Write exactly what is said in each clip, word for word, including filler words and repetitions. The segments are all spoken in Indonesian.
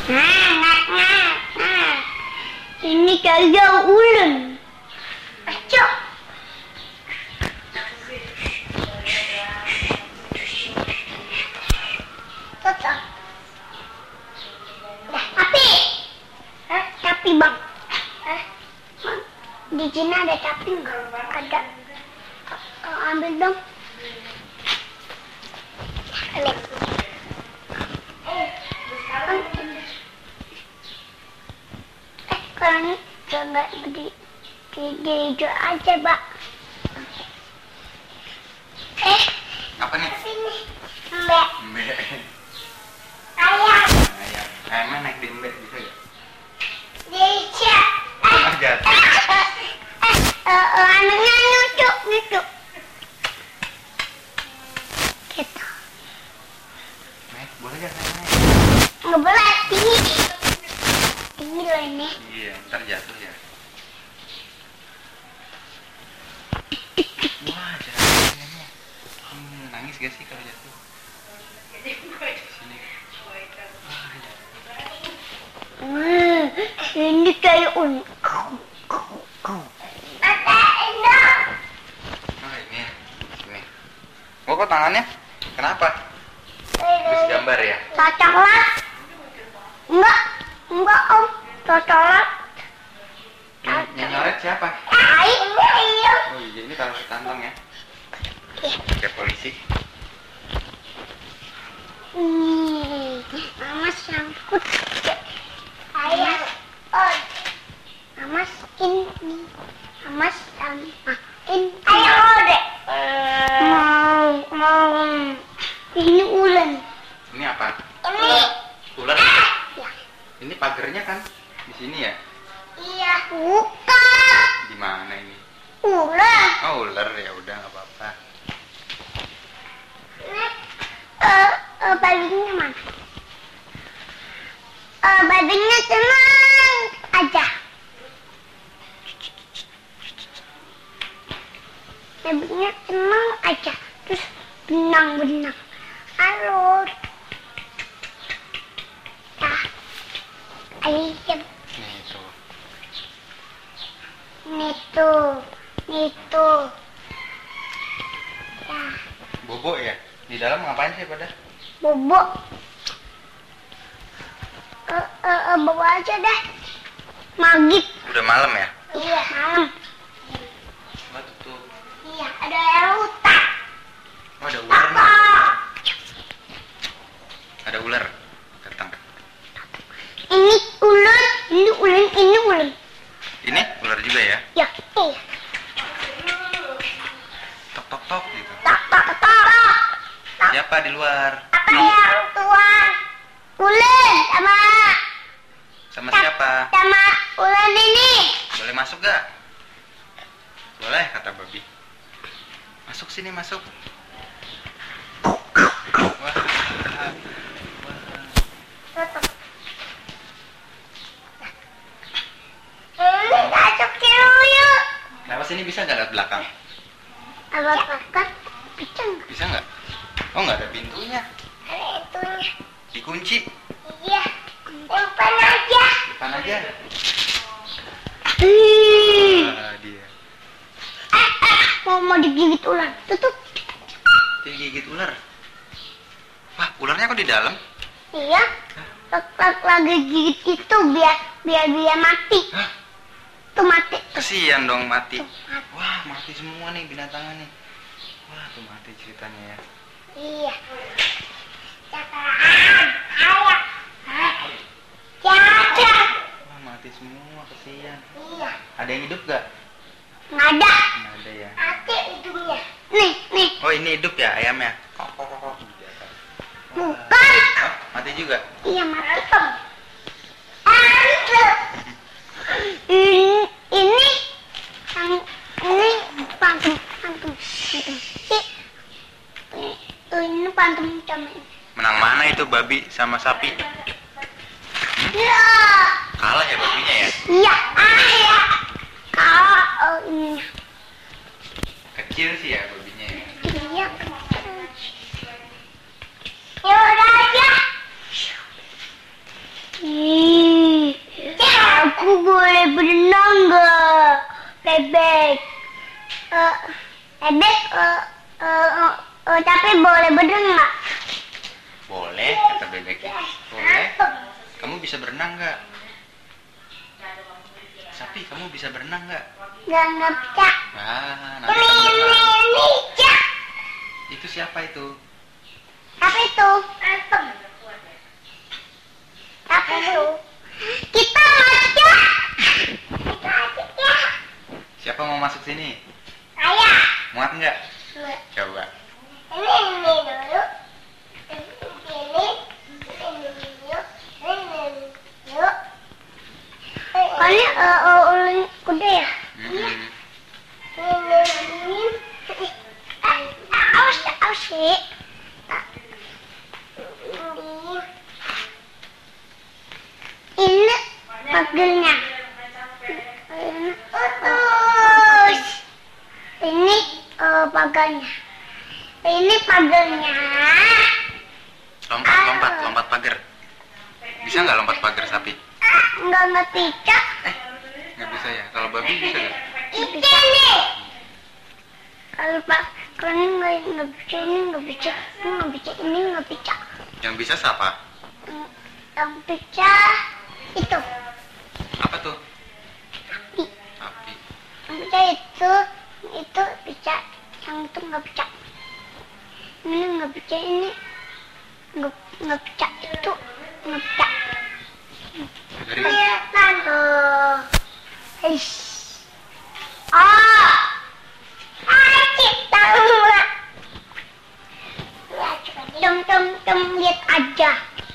Nah, nah, nah, nah. Ini kayak ulen. Ayo. Tutup. Dah, tapi. Hah? Tapi bang. Hah? Di sini ada tapi nggak? Ada. Kau ambil dong. Ambil. Eh, kalau ini nggak di di di aja, Pak. Eh. Apa nih? Sini. Mbak. Mbak. Ayam. Ayam. Ayamnya naik di mbak bisa gak? Bisa. Ah, jatuh. Eh, eh, eh, anaknya nyucuk, nyucuk. Gitu. Naik, boleh gak naik? Nggak boleh, tinggi. Tinggi loh ini. Iya, ntar jatuh ya. Wah, jatuh ayamnya. Hmm, nangis gak sih kalau jatuh? Sini. Wah, jatuh. Wah, ini kayak un. Ada endang. Oh, ini. Sini. Oh, kok tangannya? Kenapa? Terus gambar ya? Coklat. Enggak, enggak om. Coklat. Yang yang nyoret siapa? Ay, iya. Oh iya, ini taruh di kantong ya. Iya. Kayak polisi. Hmm, mama sangkut. Ayam. Oh. Mama ini. Mama sama ini. Ayam deh. Mau, mau. Ini ulen. Ini apa? Ini. Ular. Ya. Ini pagernya kan di sini ya? Iya. Bukan. Di mana ini? Ulen. Oh, ular ya udah nggak apa-apa. Ini. Eh, eh, bajunya mana? Eh, bajunya tenang aja. Bajunya tenang aja. Terus benang-benang. Halo. Ah, ayam. Nih tuh. Nih tuh. Nih tuh. Ya, Bobo ya? Di dalam ngapain sih pada? bobo. Eh, eh, eh, bawa aja deh. Magik. Udah malam ya? Iya, malam. Coba tutup. Iya, ada air hutan. Oh, ada ular nih. Apa? Ada ular. Datang. Ini ular, ini ular, ini ular. Ini ular juga ya? Ya, iya. Tok tok tok gitu. Tak, tak, tak, tak. Siapa di luar? Apa yang tuan? Ular sama Sama siapa? sama ular ini. Boleh masuk gak? Boleh, kata babi. Masuk sini, masuk. Wah. Tutup. Ini masuk dulu yuk. Kenapa sini bisa nggak lihat belakang? Agak dekat, bisa nggak? Bisa nggak? Oh, nggak ada pintunya. Ada itunya. Dikunci. Iya. Simpan aja. Depan aja. Ih. Ah, dia. Eh, eh, mau mau digigit ular. Tutup. Digigit ular. Wah, ularnya kok di dalam? Iya. Lag- lag- Lagi gigit itu biar biar dia mati. Hah? Tuh mati. Kesian dong mati. Tuh, mati. Wah, mati semua nih binatangnya nih. Wah, tuh mati ceritanya ya. Iya. Cakaran. Ayo. Hah? Cacat. Wah, mati semua, kesian. Iya. Ada yang hidup gak? Nggak ada. Nggak ada ya. Mati hidungnya. Nih, nih. Oh, ini hidup ya ayamnya? Kok, kok, kok, kok. Di atas. Wah. Bukan. Oh, mati juga? Iya, mati om. Ada. Ini, ini, yang ini pantum, pantum, pantum. Ih, ini, ini pantum sama ini. Menang mana itu babi sama sapi? Iya, Kalah ya babinya ya? iya, ah ya. Kalau oh, ini, Kecil sih ya babinya ya. iya. Ya udah aja. Ih, aku boleh berenang nggak? Bebek. Eh, bebek, eh, eh, eh, tapi boleh berenang nggak? Boleh, kata bebeknya. Boleh. Kamu bisa berenang nggak? Sapi, kamu bisa berenang nggak? Nggak, nggak bisa. Ah, nanti Ini, kamu ini, berenang. ini, Cak. Itu siapa itu? Apa itu? Apa itu? Kita masuk. Kita masuk ya. Siapa mau masuk sini? Saya. Muat nggak? Ini, Coba. ini dulu. Ini, ini, ini dulu. Ini dulu. Ini, eh, eh, ulen kuda ya? Mm-mm. Ini, ini. Eh, awas, awas sih. Ini pagernya. Terus ini eh, pagarnya. Ini pagarnya. Lompat, lompat, lompat pagar. Bisa nggak lompat pagar sapi? Ah, nggak ngerti Cak. Eh, nggak bisa ya. Kalau babi bisa nggak? Bisa nih. Kalau pak, kalau ini nggak nggak bisa, ini nggak bisa, ini nggak bisa, ini nggak bisa. Yang bisa siapa? Hmm, Yang bisa itu. Apa tuh? Sapi. Sapi. Yang bisa itu, itu bisa, yang itu nggak bisa. Ini nggak bisa, ini nggak nggak bisa, itu nggak bisa. Dari Kelihatan tuh. Eish. Oh, acik tahu nggak? Lihat, tem tem tem lihat aja.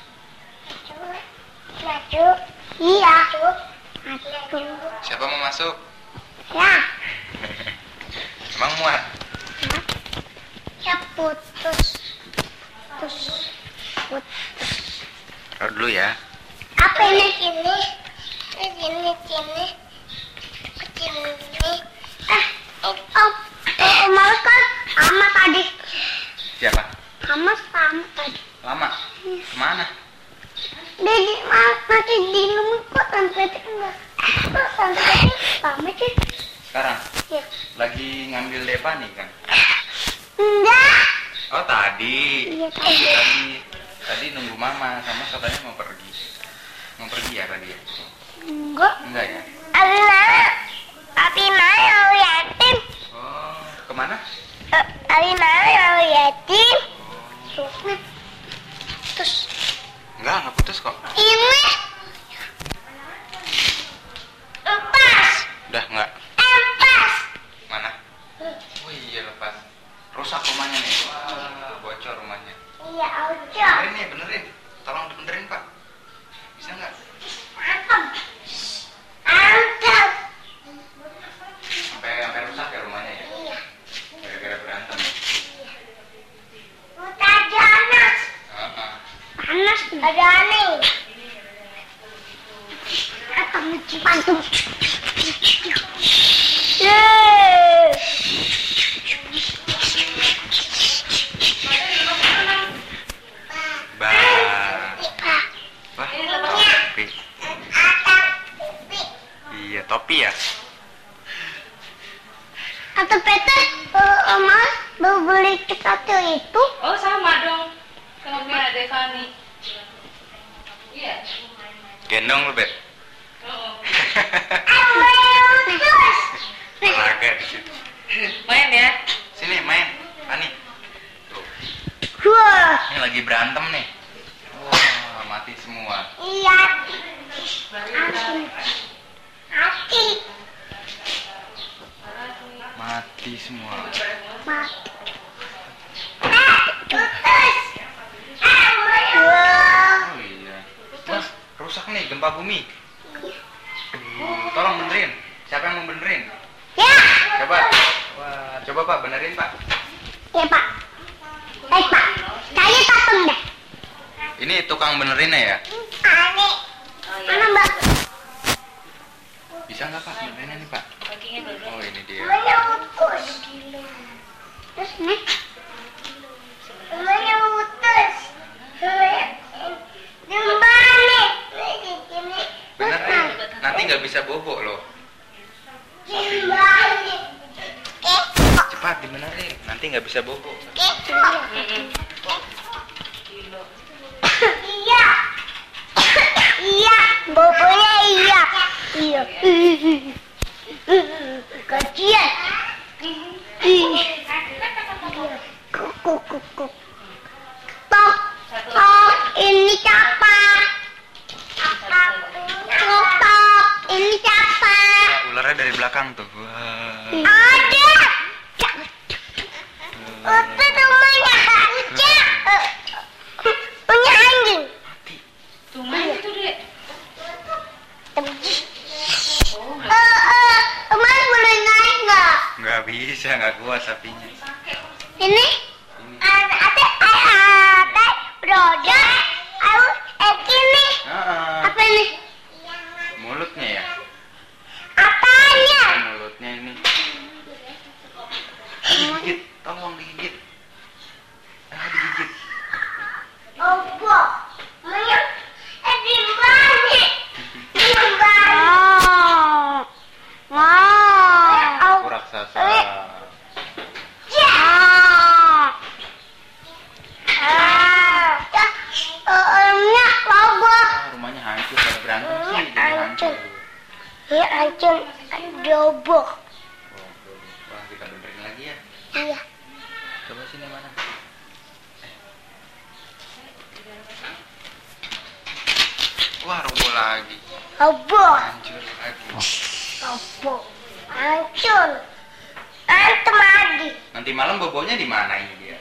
Lihat, Cuk. Iya. Aduh. siapa mau masuk? Ya. Emang muat? Ya putus. Putus. Putus. Taruh dulu ya. Apa ini? Ini. Ini sini. Sini. Ah, oh, oh, oh, Mas kan sama tadi. Siapa? Sama sama tadi. Lama? Kemana? Dia di ma- masih di rumah kok sampai enggak. Kok sampai lama sih? Sekarang? Ya. Lagi ngambil Depa nih kan? Enggak. Oh tadi. Iya tadi. Tadi, tadi nunggu mama sama katanya mau pergi. Mau pergi ya tadi ya? Enggak. Enggak ya? Allah. Tapi mau yatim. Oh, kemana? Tapi mau yatim. Terus. Terus. Enggak, enggak putus kok. Ini. Lepas. Udah enggak? Lepas. Mana? Oh iya lepas. Rusak rumahnya nih. Wah, bocor rumahnya. Iya, ojo. Benerin nih, benerin. Tolong dibenerin Pak. Bisa nggak? Mantap. Mantap. Sampai sampai rusak ya rumahnya ya? Iya. Gara-gara berantem. Udah panas. Heeh. Panas. Ada aneh. Akan pantung. Yeay. Bah. Wah, topi. Iya, topi ya? Atau Peter, uh, Mas, mau beli sepatu itu? Oh sama dong. Kalau punya Devani. Iya. Gendong lu, Bet. Oh. Terus. Olahraga di situ. Main ya. Sini main, Ani. Tuh, Wah, ini lagi berantem nih. Wah, mati semua. iya. Asik. Asik. Mati semua. Mas. Ah, putus. Ah, wah. Oh iya. Mas, rusak nih gempa bumi. Uh, tolong benerin. Siapa yang mau benerin? Ya. Coba. Wah, coba Pak benerin Pak. Ya, Pak. Eh, Pak. Saya datang deh. Ini tukang benerinnya ya? Aneh. Mana, Mbak? Bisa nggak Pak benerinnya nih Pak? Kakinya dulu. Oh ini dia. Semuanya putus. Terus, nih. Semuanya putus. Semuanya. Jembani. nggak bisa bobo loh. Iya. Cepat dibenerin, nanti nggak bisa bobo. Iya. Iya, bobonya iya. Iya. Kajian. Kuk kuk kuk kuk. Tok. Tok, ini siapa? Tok tok, ini siapa? Ya, ularnya dari belakang tuh. Wah. Ada. Itu rumahnya anjing. Punya anjing. Tuh main itu dek. Eh, eh, Mas boleh naik nggak? Nggak bisa, nggak kuat sapinya. Ini? Ini. Ada, ada, ada, roda. Aku, eh, ini. Ah, Apa ini? mulutnya ya. Apanya? Oh, mulutnya ini. Digigit, tolong digigit. Ah, digigit. Oh, bu. Mana? Eh, di mana? Di mana? Wow. Aku raksasa. Ya. Ah. Ya. Eh, enggak, logo. Ah, rumahnya hancur pada berantem sih, jadi hancur. Ya, hancur. Dobo. Oh, wah, kita benerin lagi ya. Iya. Coba sini mana? Wah, roboh lagi. Dobo. Hancur lagi. Dobo. Hancur. Antum lagi. Nanti malam bobonya di mana ini dia?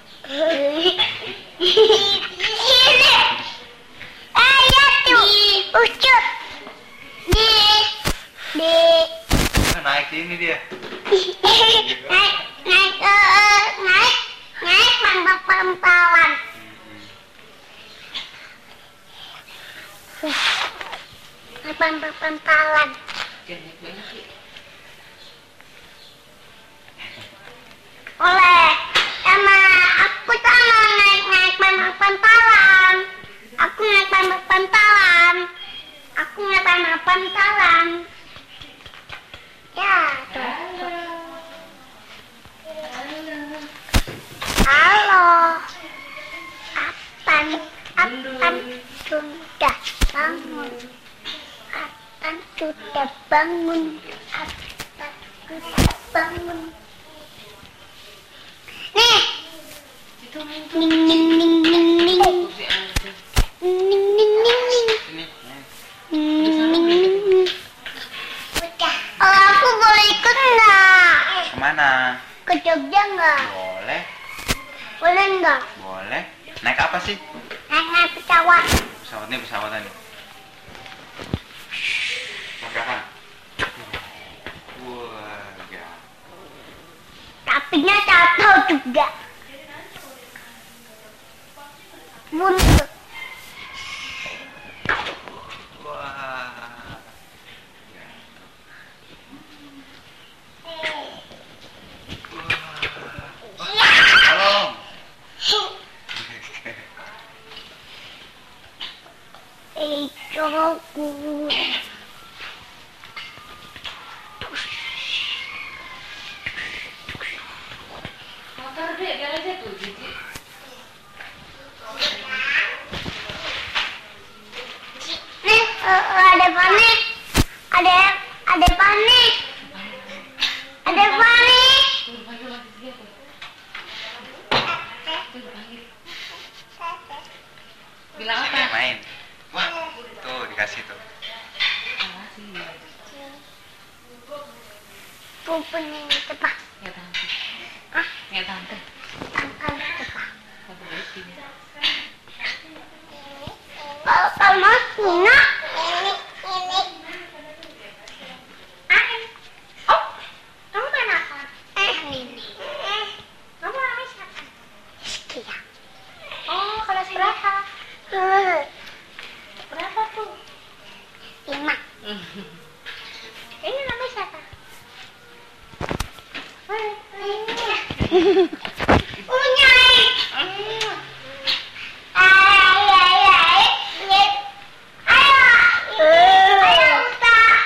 Ini. Ayo tuh. Ucut. Di. Di. Ah, naik sini dia. Naik. Naik. eh, Naik. Naik. Pambak-pampalan. Naik pambak-pampalan. Oleh. Sama aku sama naik-naik pambak-pampalan. Aku naik pambak-pampalan. Aku naik pambak-pampalan. Ya, tuh. Halo. Kapan? Kapan sudah bangun? Kapan sudah bangun? Kapan sudah bangun? Nih. Ning ning ning ning ning. Ning ning ning ning. Sini. naik. Ning ning ning ning. Udah. Oh, aku boleh ikut nggak? Kemana? Ke Jogja nggak? Boleh, Boleh nggak? boleh. Naik apa sih? Naik pesawat. Pesawatnya pesawatan. Tabrakan. Wah, ya. Tapinya jatuh juga. Buntut. Wah. Tolong. Eh, cowokku. Motor dek, dia aja tuh, Cici. Nih, eh, ada panik. Ada, ada panik. Ada panik. Tuh, panggil mati dia tuh. Tuh, panggil. Bilang apa? Sini main. Wah, tuh dikasih tuh. Makasih. Pupunya itu, Pak. Ya tante. Ah, Ya tante. angkat itu, Pak. Satu besi. Kalau kamu punya ini, ini. Ah, oh, kamu kenapa? Eh, ini. Kamu namanya siapa? Setia. Oh, kelas berapa? Eh, Berapa tuh? lima. Ini namanya siapa? Ini. Punya. Ayo, ayo, ayo. Ayo, ayo, Ustaz.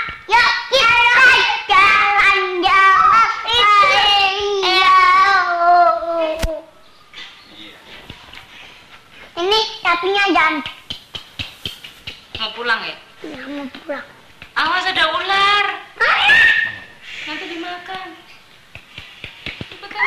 pulang ya? Nggak mau pulang. Awas ada ular. Nanti dimakan. Cepetan.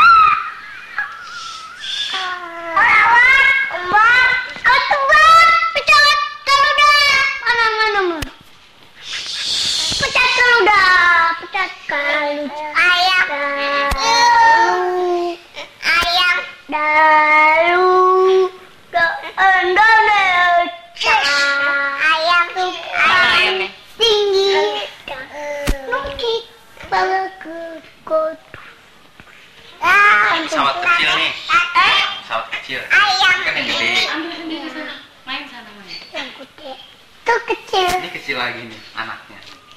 Mbak, kau tebak, pecat kalau dah. Mana mana mana. Pecat kalau dah, pecat kalau. Ayam, ayam, dalu, Indonesia. Ayam, ayam tinggi, nukik, bagus. Pesawat kecil nih. Pesawat kecil. Ayam. Kan yang gede. Ambil sendiri sana. Main sana main. Yang gede. Itu kecil. Ini kecil lagi nih anaknya.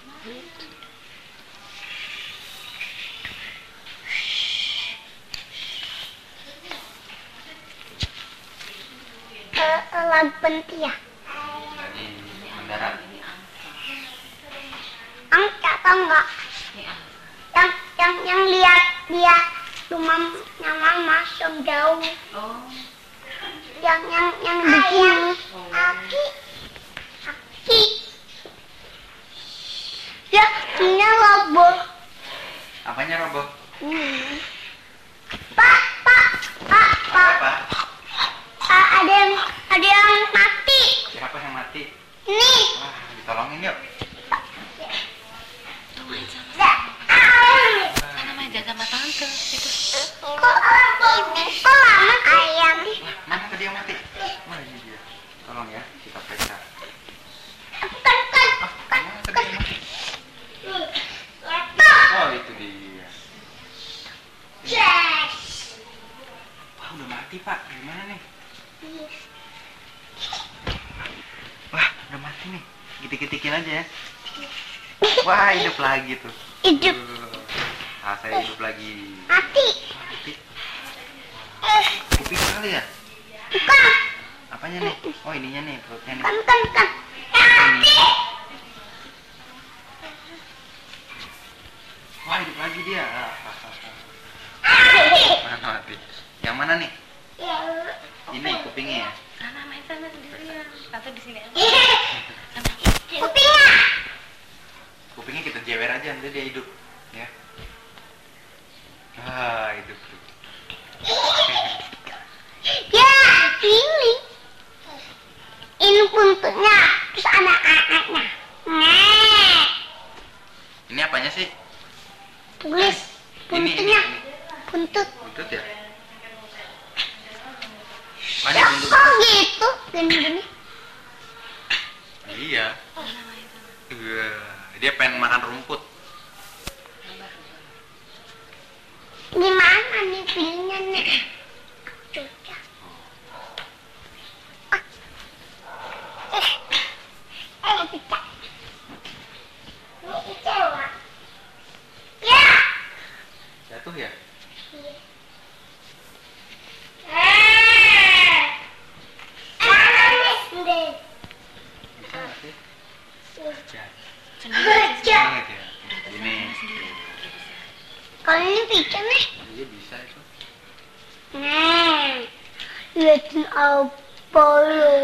Eh, lagu pentia. Lagi mendarat. Angka tau nggak? Ini ah. Yang yang yang lihat dia rumah yang mama yang jauh. Oh. Yang yang yang di sini. Aki, aki. Ya, punya lobo. Apanya roboh? Hmm. Pak, pak, pak, pak. Apa? Ah, ada yang ada yang mati. Siapa yang mati? Nih. Wah, ditolongin yuk. Sana main jaga sama tante. Itu. Kok kok lama ayam? Lah, mana tadi yang mati? Mana ini dia? Tolong ya, kita periksa. Kan kan Ah, mana tadi yang mati? kan. Oh, itu dia. Yes. Wah, udah mati, Pak. Gimana nih? Wah, udah mati nih. Gitik-gitikin aja ya. Wah, hidup lagi tuh. Hidup Ah, saya hidup lagi. mati. Wah, mati. Eh, Kuping kali ya? bukan. Apanya nih? Oh, ininya nih, perutnya nih. Kan kan kan. Mati. Wah, hidup lagi dia. Ah, ah, ah, ah. Mana mati? Yang mana nih? Ini kupingnya ya? Sana main sana sendirian. Tante di sini aja. Kupingnya. Kupingnya kita jewer aja, nanti dia hidup. Ya. Ah, hidup tuh. Ya, ini. Ini buntutnya, terus anak-anaknya. Nah, Ini apanya sih? tulis Ini, ini, buntutnya. ini. Buntut. Buntut ya? Mana Ya, buntut? kok gitu? Gini-gini. Iya. Wah, dia pengen makan rumput. Gimana nih pilihnya nih? Sudah. Ah. Eh, eh, bisa. Ini kecewa. Ya. Jatuh ya? Eh. Nangis deh. Bisa nggak sih? Ya. Kerja. Ini aja. Ini. Kalau ini bisa nih. Iya bisa itu. Nah, liatin apa lo?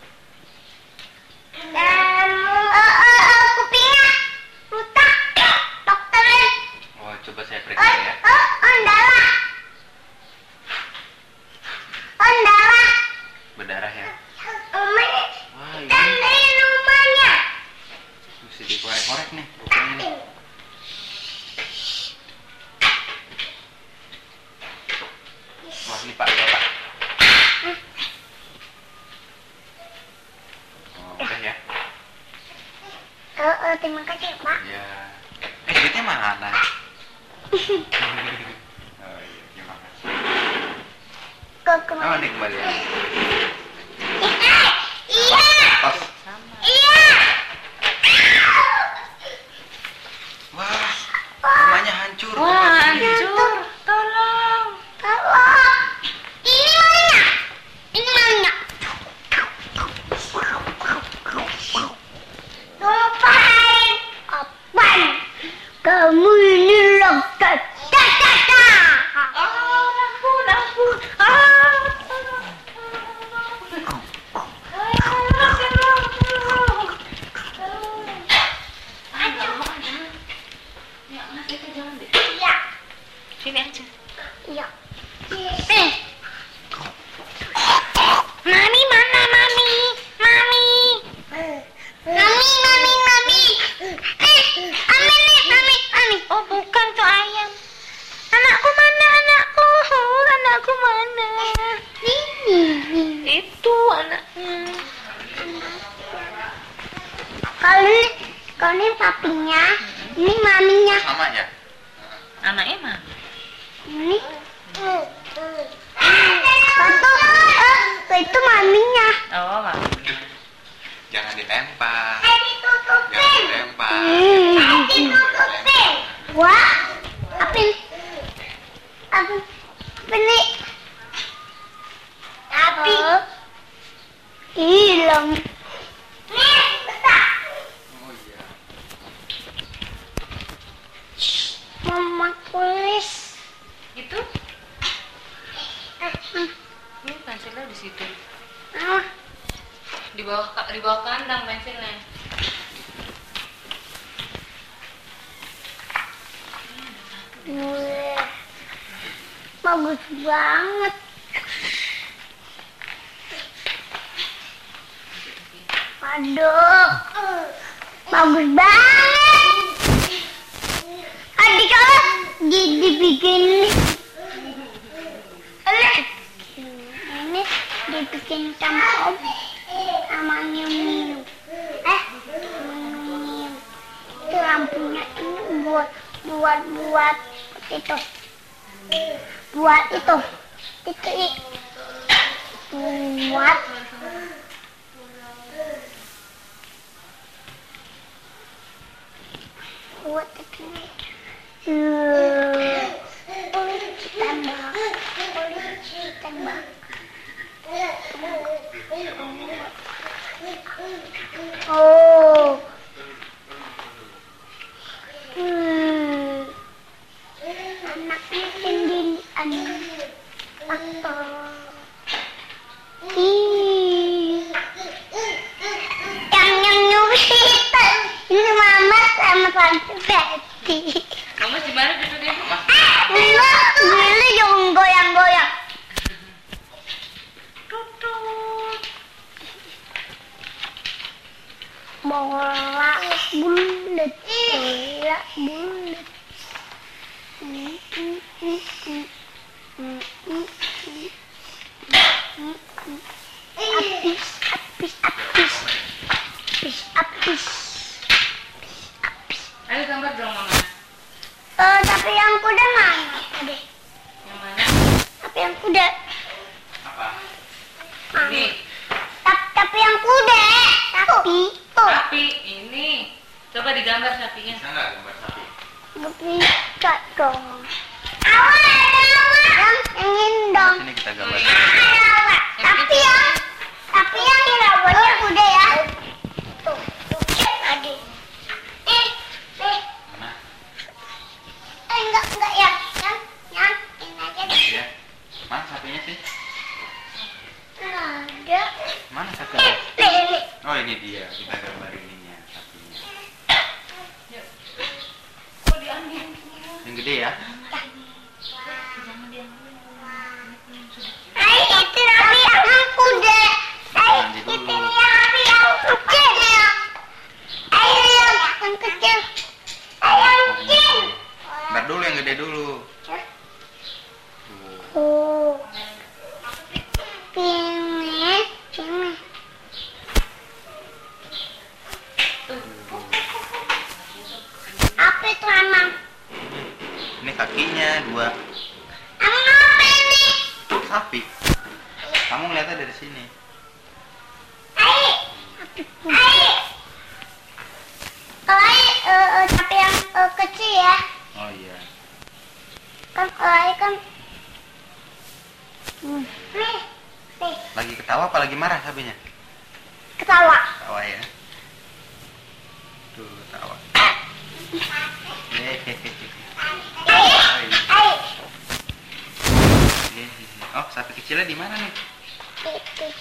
Dan eh eh kupingnya rutak, dokterin. Oh, coba saya Oh, periksa ya. oh, ondala, ondala. Berdarah ya. Rumahnya, Wah, ini tandain rumahnya. mesti dikorek-korek nih kupingnya nih. Wah, ini Pak, ya, Pak. Oh, udah ya. Oh, oh, terima kasih Pak. Ya. Eh, duitnya mana? Oh iya, terima kasih. Ke Oh, kemana? ini kembalian. Eh, iya, Tos. iya. Wah, rumahnya hancur. Wah, hancur. Tolong. Tolong. Ini mana? Ini mana? Lupain. Apaan? Kamu ini logat. Dah, dah, dah. Ah, ampun, ampun. Ah, tolong, tolong, tolong. Kalau ini, kalau ini papinya, ini maminya. Sama ya? Anaknya mah. Ini. Itu, eh, itu maminya. Oh, Mak. Jangan dilempar. Eh, ditutupin. Jangan dilempar. Hmm. Ditutupin. Wah, apa ini? Apa, apa ini? Api. Hilang. Nih, besar. Oh iya. Mama tulis. Itu? Eh, hmm. Ini pensilnya di situ. Ah, Di bawah ka- di bawah kandang pensilnya. wih. Bagus banget. Aduh, bagus banget. Adik kalau di dibikin ini, ini dibikin sama om, sama nyum eh, nyum itu lampunya ini buat buat buat itu, buat itu, itu i- buat buat itu eh, polisi tembak, polisi tembak. Oh, hmm. Anaknya sendiri anak aktor. Ih, yang yang nyusita ini mama sama tante Betty. Kamu di mana duduknya? Dulu, dulu yang goyang-goyang. Tutut. Bola bulat, bola bulat. Mm, mm, mm, mm. Mm, mm, mm. Mm, mm. Apis, apis, apis. Apis, apis. Ayo gambar dong, Mama. Eh, tapi yang kuda mana tadi? Yang mana? Tapi yang kuda. Apa? Ini. Tapi, tapi yang kuda. Tapi tuh. Sapi ini. Coba digambar sapinya. Bisa nggak gambar sapi? Bisa dong. Awal, awal. Yang ingin dong. Sini kita gambar. Ada awal. Tapi yang, tapi yang rawatnya kuda ya. Tuh, tuh. Tadi. Eh, eh. Mana? Eh, enggak, enggak ya. Yang, yang, ini aja deh. Iya. Mana sapinya sih? Nggak ada. Mana Eh, sapinya? nih, nih. Oh ini dia. Kita gambar ininya sapinya. Kok diambil? Yang gede ya? Jangan diambil. Ay, itu tapi yang kuda. Ay, Mandi dulu. itu yang yang kecil. Ay, yang yang kecil. Ay, yang kecil. Ntar dulu yang gede dulu. Tuh. Oh. Ini, ini. Apa itu emang? Ini kakinya dua. Emang apa ini? Sapi. Kamu ngeliatnya dari sini. Ay, ay. Oh, ay, eh, eh, tapi yang eh, kecil ya. Oh iya. Kan, ay kan. Hmm. Nih, nih, Lagi ketawa apa lagi marah sapinya? ketawa. Ketawa ya. Tuh ketawa. Hehehe. Ay, ay. Oh sapi kecilnya di mana nih? Itu.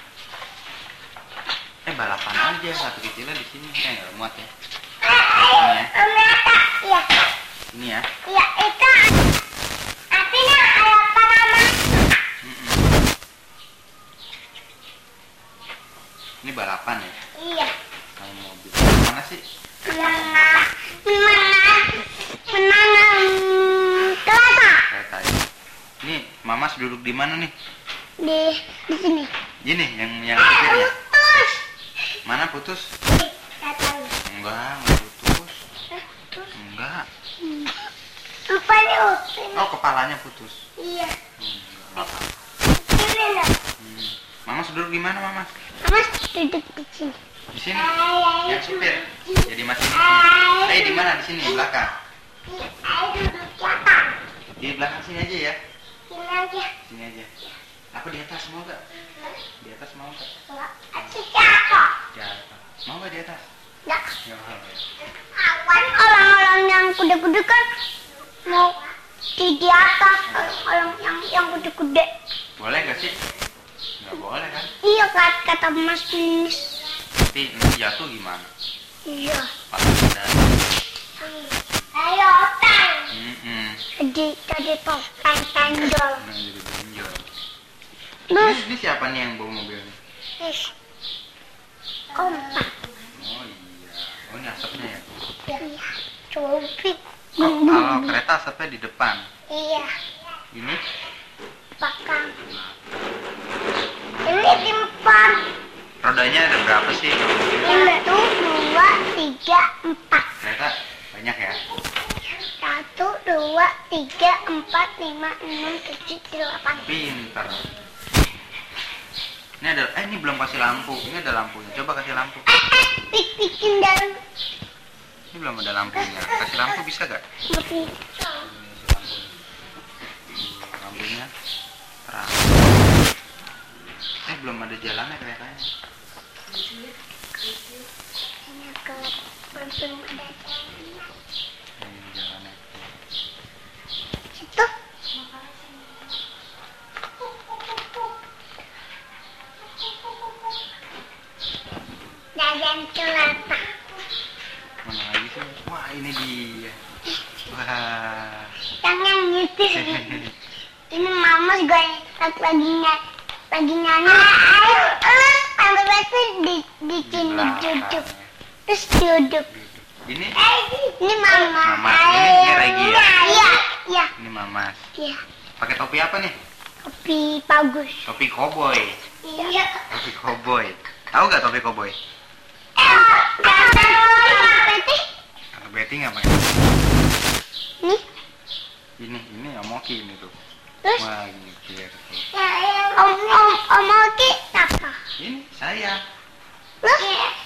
Eh balapan aja sapi kecilnya di sini. Eh nggak muat ya. Ay, ay. Ternyata, iya. Ini ya. Iya, itu. Artinya apa nama? Mm-mm. Ini balapan ya. Iya. Sama mobil. Mana sih? Menang, menang, menang kereta Kereta ya. Ini Mamas duduk di mana nih? di di sini. Ini yang yang supirnya. Putus. Mana putus? Datang. tuh. Ini. Oh, kepalanya putus. Iya. Hmm, nggak apa-apa. Ini loh. Hmm. Mama duduk di mana, Mama? Mama duduk di sini. Di sini. Yang supir. Jadi masih di sini. Eh, di mana? Di sini, belakang. Ayo duduk di atas. Di belakang sini aja ya. Sini aja. Sini aja. Aku di atas mau gak? Di atas mau gak? Aku jatuh. Di atas. Mau gak di atas? Nggak. Ya mau ya. Awan orang-orang yang kuda-kuda kan mau di di atas. Orang yang yang kuda-kuda. Boleh gak sih? Gak boleh kan? Iya kata kata Mas Nis. Tapi nanti jatuh gimana? Iya. Pak ada. Ayo tang. Hmm. Tadi tadi tuh kan tanjol. Nah, jadi benjol. Terus Ini, ini siapa nih yang bawa mobil nih? terus kompak. Oh iya. Oh ini asapnya ya? Iya. Cobik. Oh, kalau kereta asapnya di depan. Iya. Ini? Pakang. Ini di depan. Rodanya ada berapa sih? Satu, dua, tiga, empat. Kereta banyak ya? Satu, dua, tiga, empat, lima, enam, tujuh, delapan. Pintar. Ini ada, eh ini belum kasih lampu. Ini ada lampunya. Coba kasih lampu. Eh, eh, pik bikin dalam. Ini belum ada lampunya. Kasih lampu bisa gak? Begini. Lampunya terang. Eh belum ada jalannya kelihatannya. Ini ke belum ada jalannya. Ini jalannya. Situ. Jajan celana. Mana lagi sih? Wah ini dia. Wah. Jangan nyetir. Ini mama juga lagi nyanyi. Lagi nyanyi. Ayo, terus ambil batu di di sini duduk. Terus duduk. Ini Ini mama. Mama, ini- ini Regi ya? Iya, iya, ini Mamas. iya. Pakai topi apa nih? Kopi bagus. Topi koboi. Iya. Topi koboi. Tahu gak topi koboi? Eh, kata Betty. Kalau Betty ngapain? Nih, Ini, ini Omoki ini tuh. terus Wah, nyetir tuh. om om om Oki apa? Ini saya. Terus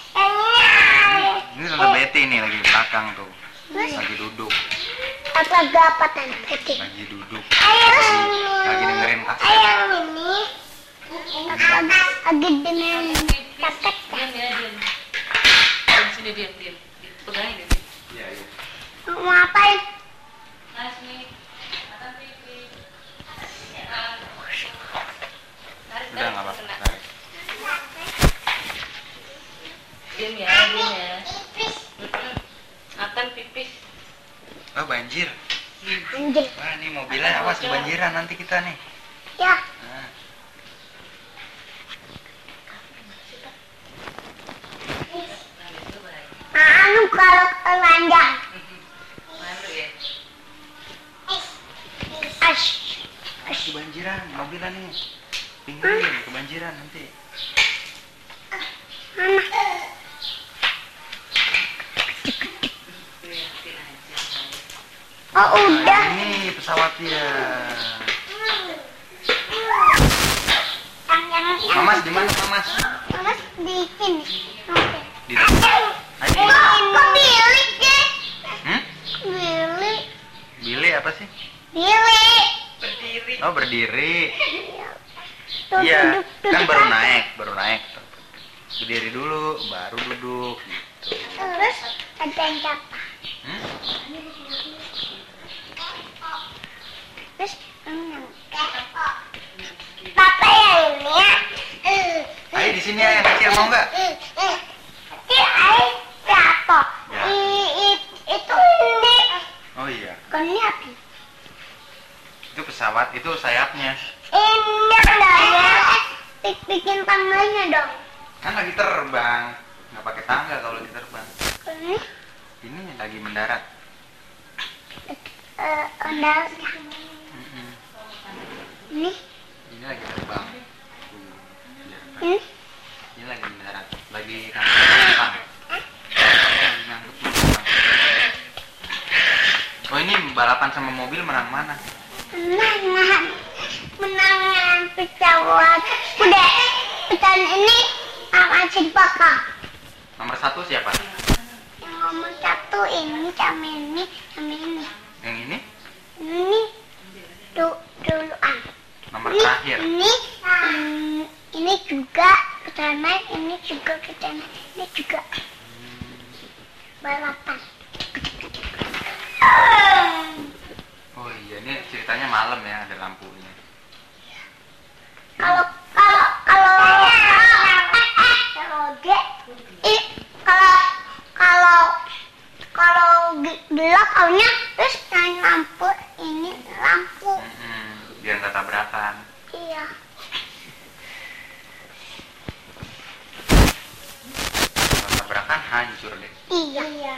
Ini tante Betty nih lagi di belakang tuh. Terus? Lagi duduk. apa apa tante Betty? Lagi duduk. Ayo, Lagi dengerin kaset. ayo ini. Lagi lagi dengan kaset. Diam ya, diam. Diam sini, diam, diam. Pegangin deh. Iya, iya. Mau ngapain? Nasmi. Atas pipi. Ah. Tarik, Udah tarik, nggak apa-apa. kena. Tarik. Diam ya, diam ya. Mm-mm. Akan pipis. Oh banjir. Anjir. Wah ini mobilnya awas kebanjiran nanti kita nih. Ya, Nah. anu kalau kelanjang. Malu ya. As. Awas kebanjiran mobilnya nih. Pinggirin kebanjiran nanti. Mana? Oh udah. Nah, ini pesawatnya. Yang yang yang. Mamas di mana Mamas? Mas di sini. Oke. Di Ayo. Kok bilik deh? Hmm? Bilik. Billy apa sih? Bilik. Berdiri. Oh berdiri. Tuh, Iya, duduk, kan duduk baru aja. naik, baru naik. Berdiri dulu, baru duduk. Gitu. Terus ada yang siapa? Hmm? Terus hmm, Papa ya ini ya. Ayo di sini ya, yang kecil mau nggak? Ini air siapa? Ya. I, i- itu ini. Oh iya, Kan ini api. itu pesawat, itu sayapnya. Ini ada ya. Bik- Bikin tangganya dong. Kan lagi terbang, nggak pakai tangga kalau lagi terbang. Ini Ini lagi mendarat. eh ada Mm-mm. ini Ini lagi terbang. ini. Ini lagi mendarat, lagi ngangkut penumpang. Lagi ngangkut penumpang. Oh ini balapan sama mobil menang mana? Menang, menang pesawat. Udah, pecahan ini sama Cempaka. Nomor satu siapa? Yang nomor satu ini sama ini sama ini. Yang ini? Ini du duluan. Nomor Ini, terakhir. ini, hmm, ini juga pecahan, ini juga pecahan, ini juga balapan. Oh iya, ini ceritanya malam ya, ada lampunya. Kalau kalau kalau kalau dia eh, kalau kalau kalau ge- gelap awalnya terus nyalain lampu ini lampu. Mm-mm, biar nggak tabrakan. Iya. Kalau tabrakan hancur deh. Iya. Iya.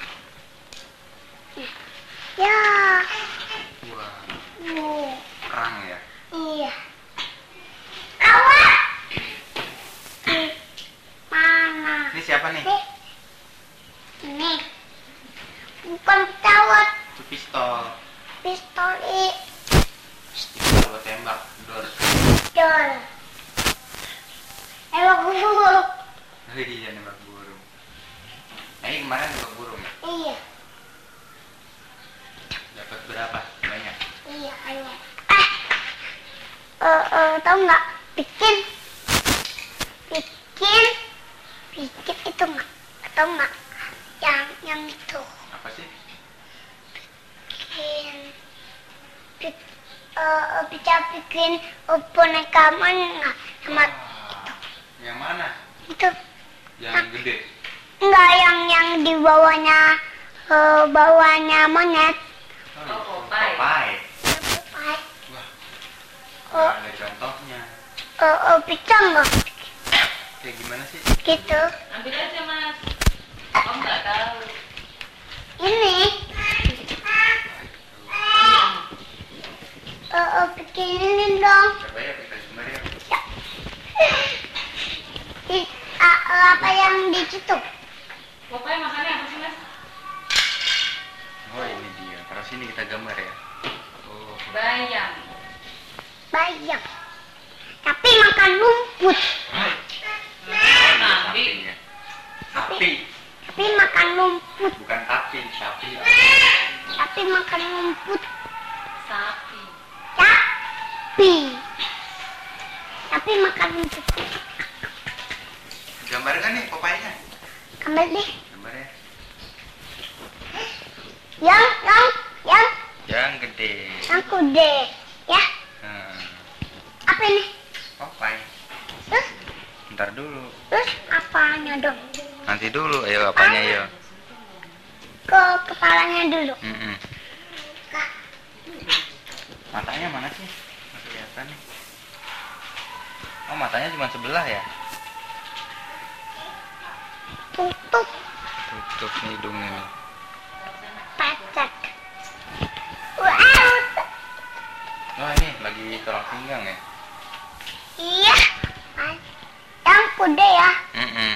Ya. Wah, Oh, perang ya. iya. Awas. Ih, mana? Ini siapa nih? Nih. Ini. Bukan pesawat, Itu pistol. pistol i Pistol buat tembak. Dor. Dol. Emang burung. Oh iya, nembak burung. Nah, ini kemarin nembak burung ya? Iya, Dapat berapa? Banyak. iya, iya. Eh, eh, eh, tau nggak? Bikin, bikin, bikin itu nggak? Tau nggak? Yang, yang itu. Apa sih? Bikin, bik, eh, eh, bisa bikin eh, boneka mana nggak? Sama Wah, yang mana? itu. Yang gede. Enggak, yang yang di bawahnya, eh, bawahnya monet. Oh, Oh, iya. Popeye. Popeye. Wah, Wah, Oh. ada contohnya. eh, eh, bisa nggak? Kayak gimana sih? Gitu. Ambil aja mas. Om nggak tahu. Ini, eh, eh, bikin ini dong. Coba ya kita gambar ya. Ya. Di, ah, eh, apa yang di situ? Pokoknya makannya apa sih mas? Oh ini dia. Taruh sini kita gambar ya. Oh. Bayam. Bayam. Tapi makan rumput. Sapi. Sapinya. Sapi. Tapi makan rumput. Bukan tapi, sapi. Tapi makan rumput. Sapi. Sapi. Tapi makan rumput. Gambarkan nih Popeye-nya. Ambil deh. Gambar ya. Yang, yang, yang, Yang gede. yang kude. Ya, Hmm. apa ini? Popeye. Terus, Ntar dulu. terus apanya dong? Nanti dulu. Ayo apanya ayo. Ke kepalanya dulu. Mm-mm. Kak, Matanya mana sih? Nggak kelihatan nih. Oh matanya cuma sebelah ya? tutup, Tutup nih hidungnya nih. pacak. Wow. Oh ini lagi tulang pinggang ya? Iya. Yang kude ya. Mm-mm.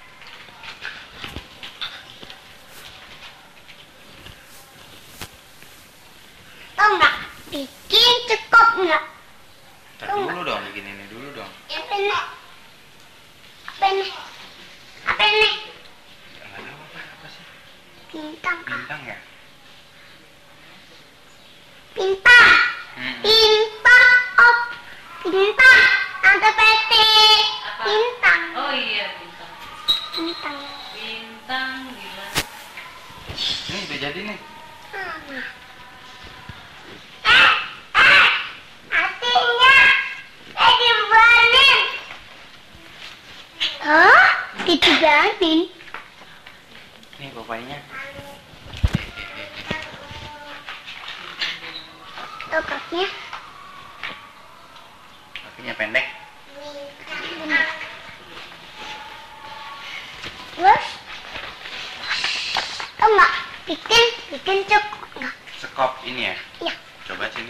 Tau nggak? Bikin cukup nggak? Ntar dulu dong, bikin ini dulu dong. Yang ini. Apa ini? Apa ini? Ya, nggak tahu apa, apa sih? Bintang kah? Bintang ya? Bintang. Mm-mm. Bintang. Oh, bintang. Ada peti. Apa? Bintang. Oh iya bintang. Bintang. Bintang gila. Ini udah jadi nih. Mana? Eh, eh, hatinya lagi dibanin. Hah? Dibanin? Nih Popeye-nya. Tuh kakinya. Kakinya pendek. Terus, tau nggak? Bikin, bikin cukup nggak? Sekop ini ya? Iya. Coba sini.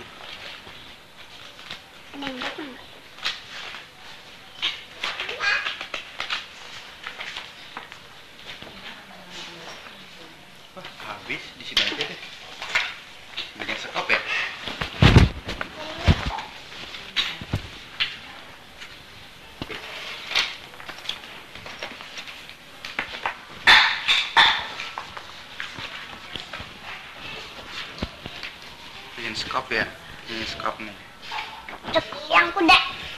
Ada yang datang nggak? Wah habis di sini aja deh. bikin skop ya. Ini skop nih. Cek yang kuda.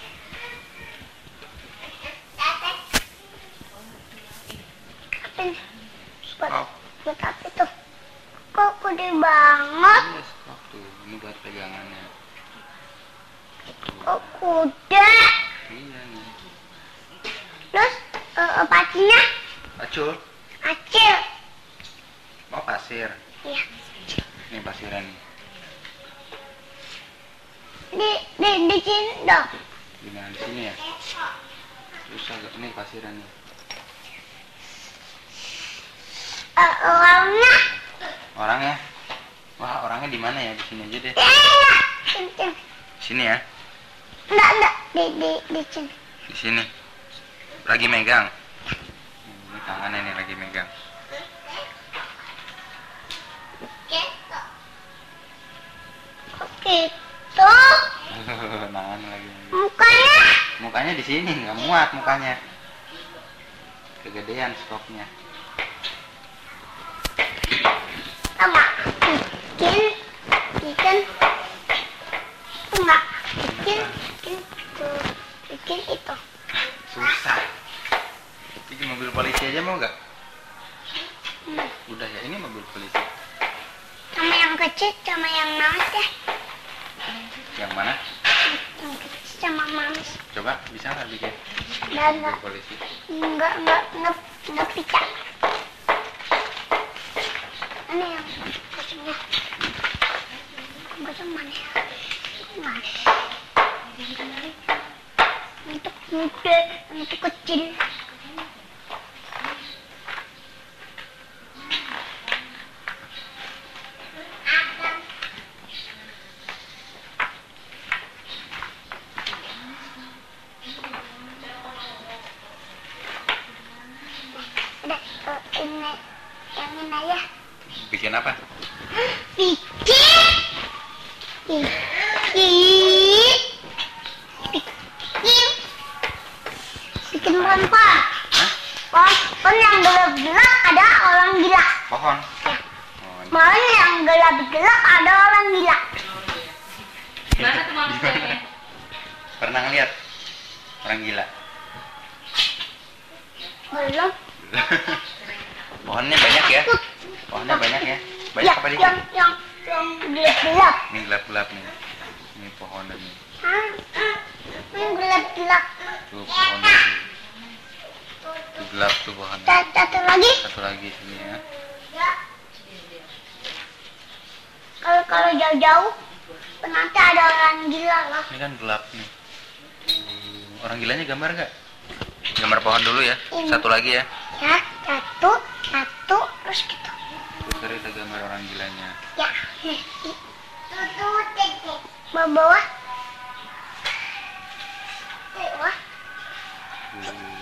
Apa ini? Skop. Buat apa tuh? Kok gede banget? Iya skop tuh. Ini buat pegangannya. Kok kuda? Iya nih. Terus uh, pacinya? Acul. Acil. Mau pasir. Iya. Ini pasiran nih. Di di di sini dong. Di mana di sini ya? Susah gak? Ini pasiran nih. Uh, orangnya? Orangnya? Wah orangnya di mana ya? Di sini aja deh. Ya, ya. Sini, sini. Sini ya? Enggak, enggak. Di di di sini. Di sini. Lagi megang. Ini tangannya nih lagi megang. Oke, tuh. Tangan lagi megang. Mukanya? Mukanya di sini nggak muat mukanya. Kegedean skopnya. Sama. Bikin, bikin. Enggak. Bikin, bikin itu. Bikin itu. Susah. Bikin mobil polisi aja mau nggak? Hmm. Udah ya ini mobil polisi. Sama yang kecil, sama yang manis ya. Yang mana? Yang kecil sama manis. Coba bisa nggak bikin Enggak, mobil enggak. polisi? Enggak, enggak, enggak, enggak bisa. Ini yang kecilnya. Kecil mana ya? Mas. Untuk muda, untuk kecil. Udah, uh, ini yang ini aja. Bikin apa? Bikin, bikin, bikin, bikin pohon-pohon. Hah? Pohon yang gelap-gelap ada orang gila. Pohon. Ya. Oh, ini. Pohon yang gelap-gelap ada orang gila. Mana tuh manusianya? Pernah ngeliat orang gila? Belum. Pohonnya banyak ya? Pohonnya banyak ya? Banyak Ya, apa di yang yang yang gelap-gelap. Ini gelap-gelap nih. Ini pohon nih. Hah? Yang gelap-gelap. Tuh pohonnya tuh. Tuh gelap tuh pohonnya. Satu satu lagi. Satu lagi sini ya. Kalau kalau jauh-jauh nanti ada orang gila loh. Ini kan gelap nih. Hmm, Orang gilanya gambar nggak? Gambar pohon dulu ya. Ini. Satu lagi ya. Ya, satu, satu, terus gitu. Terus tadi kita gambar orang gilanya. Ya, nih. Bawah bawah. Bawah. Hmm.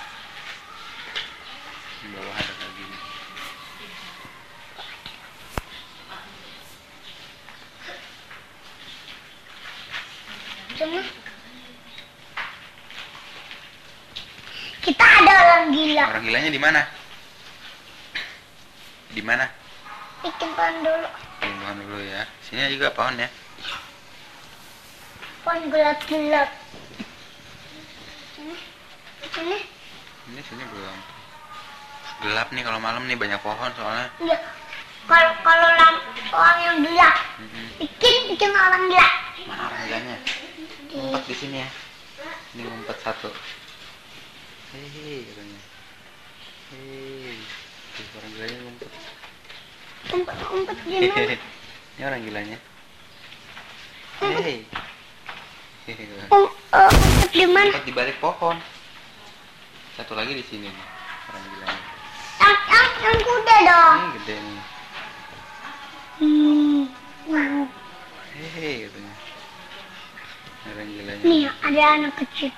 Di bawah ada lagi nih. Cuma kita ada orang gila. Orang gilanya di mana? Di mana? Bikin pohon dulu. Di pohon dulu ya. Sini juga pohon ya. Pohon gelap-gelap. Sini, sini. Ini sini belum. Gelap nih kalau malam nih banyak pohon soalnya. Iya. Kalau kalau lam- orang yang gila, Mhm. bikin bikin orang gila. Mana orang gilanya? Ngumpet di sini ya. Ini ngumpet satu. Hei katanya. Hei. Tuh, orang gilanya ngumpet. Umpet umpet gimana? Ini orang gilanya. Hei. Hei. Um, uh, umpet di mana? Ngumpet di balik pohon. Satu lagi di sini nih. Orang gilanya. Yang yang yang kuda dong. Ini gede nih. Hmm. Hmm. Hei katanya. Orang gilanya. Nih ada anak kecil.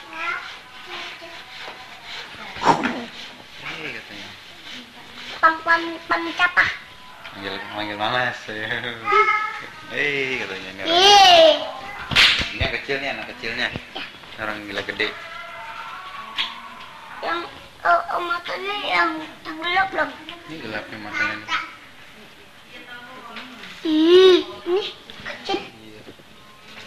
Hei katanya. Pan pan pan siapa? Manggil manggil malas. Hei katanya ini orang. Ih, Ini yang kecil nih, anak kecilnya. Orang gila gede. yang uh, uh, matanya yang yang gelap dong. Ini gelap nih matanya nih. Ih, ini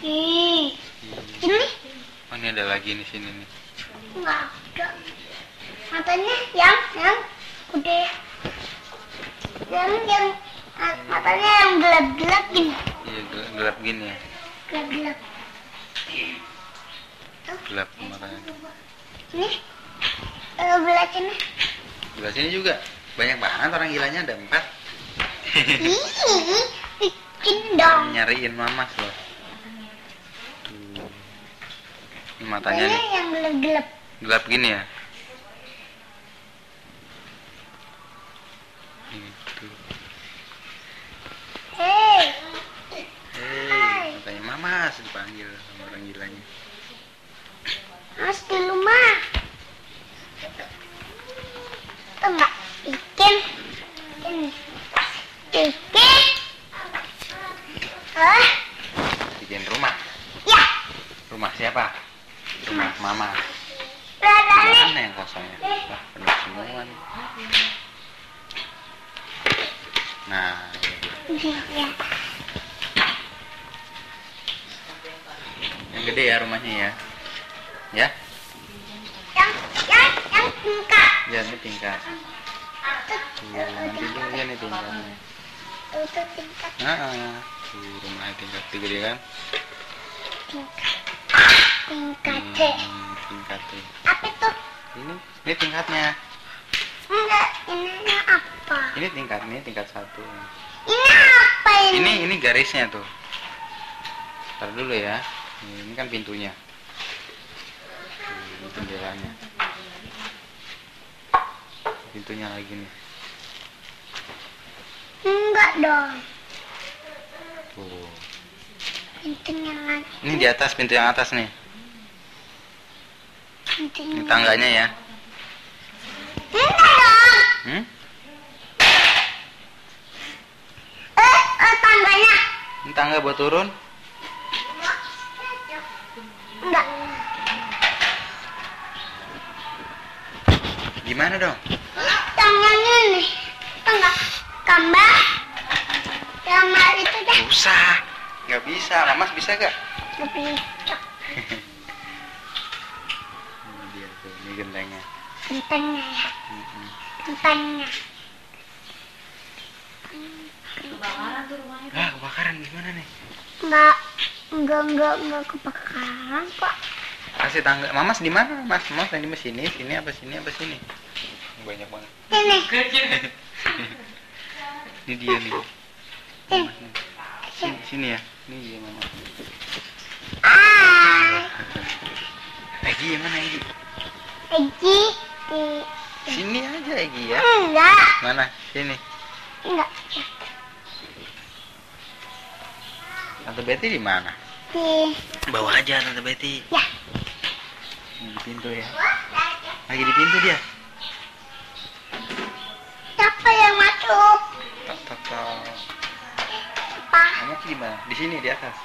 Ih, ini Oh, ini ada lagi nih sini nih. nggak ada. Matanya yang yang udah yang yang ah, matanya yang gelap-gelap gini. Iya, gelap, gelap gini ya. Gelap-gelap. Gelap matanya. Ini eh, belah sini. Sebelah sini juga. Banyak banget orang gilanya, ada empat. Ih, bikin dong. Nyariin mamas loh. Tuh. Ini matanya Ini nih. yang gelap-gelap. Gelap gini ya. Gitu. Hei, Hei, matanya mamas dipanggil sama orang gilanya. Mas di rumah. Tuh nggak bikin. Ini. Bikin. Ah, Bikin rumah. ya. Rumah siapa? Rumah mama. Radanya. Mana yang kosong ya? Wah, penuh semua nih. Nah, Iya. yang gede ya rumahnya ya. Ya? Yang yang yang tingkat. Ya, ini tingkat. Tuh, nanti dulu ya nih tingkatnya. Itu tingkat. Nah, tuh rumahnya tingkat gede kan? Tingkat. Tingkat C. Hmm, tingkat tuh. Apa itu? Ini, ini tingkatnya. Enggak, ini apa? Ini tingkat, ini tingkat satu. Ini apa ini? Ini, ini garisnya tuh. Ntar dulu ya. Ini kan pintunya. Tuh, ini jendelanya. Pintunya lagi nih. Enggak dong. Tuh. Pintunya lagi. Ini di atas, pintu yang atas nih. Pintunya. Ini tangganya ya. Enggak dong. Hmm? Eh, eh tangganya. Ini tangga buat turun. Enggak. Gimana dong? Tangganya nih. Tangga. Kamar. Kamar itu dah. Susah. Nggak bisa. Mamas bisa gak? Lebih Ini dia tuh. Ini gentengnya. gentengnya ya. Mm-mm. Gentengnya. Kebakaran tuh rumahnya. Ah, kebakaran gimana nih? Enggak. Enggak, enggak, enggak kebakaran kok. Kasih tangga. Mamas di mana? Mas, Mas tadi di sini, sini apa sini apa sini? Banyak banget. Sini. Ini dia nih. Sini. Sini, sini ya. Ini dia Mama. Ah. Egi yang mana Egi? Egi di Sini aja Egi ya. enggak. Mana? Sini. Enggak. Tante Betty di mana? Di Bawa aja Tante Betty. ya. Di pintu ya. Lagi di pintu dia. Siapa yang masuk? Tok tok tok. Apa? Kamu di mana? Di sini di atas.